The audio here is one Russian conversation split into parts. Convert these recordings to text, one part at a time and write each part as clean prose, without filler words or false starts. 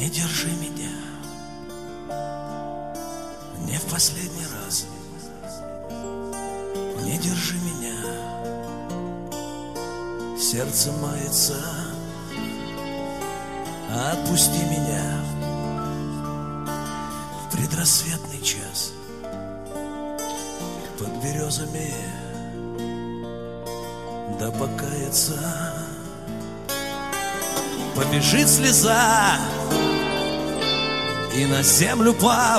Не держи меня, не в последний раз. Не держи меня, сердце мается. Отпусти меня в предрассветный час под березами, да покаяться. Побежит слеза, и на землю пав,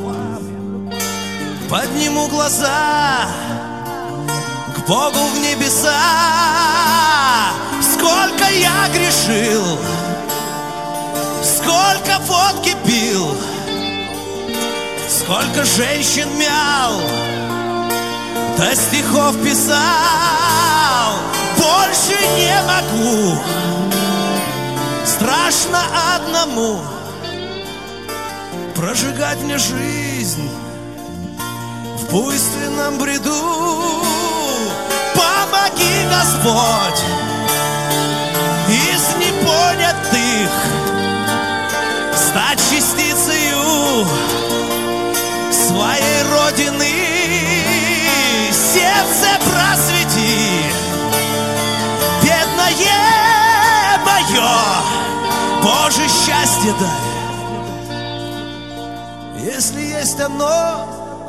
подниму глаза к Богу в небеса. Сколько я грешил, сколько водки пил, сколько женщин мял, да стихов писал. Больше не могу, страшно одному прожигать мне жизнь в буйственном бреду. Помоги, Господь, из непонятых стать частицею своей Родины. Сердце просвети, бедное мое, Боже, счастье дай, если есть оно.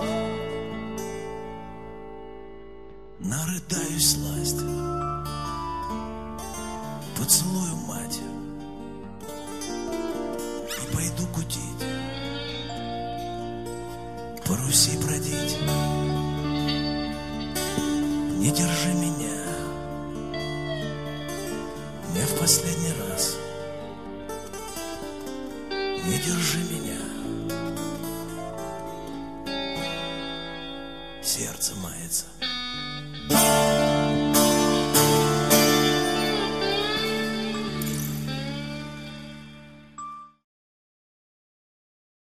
Нарыдаюсь сласть, поцелую мать и пойду кутить, по Руси бродить. Не держи меня, не в последний раз. Не держи меня, сердце мается.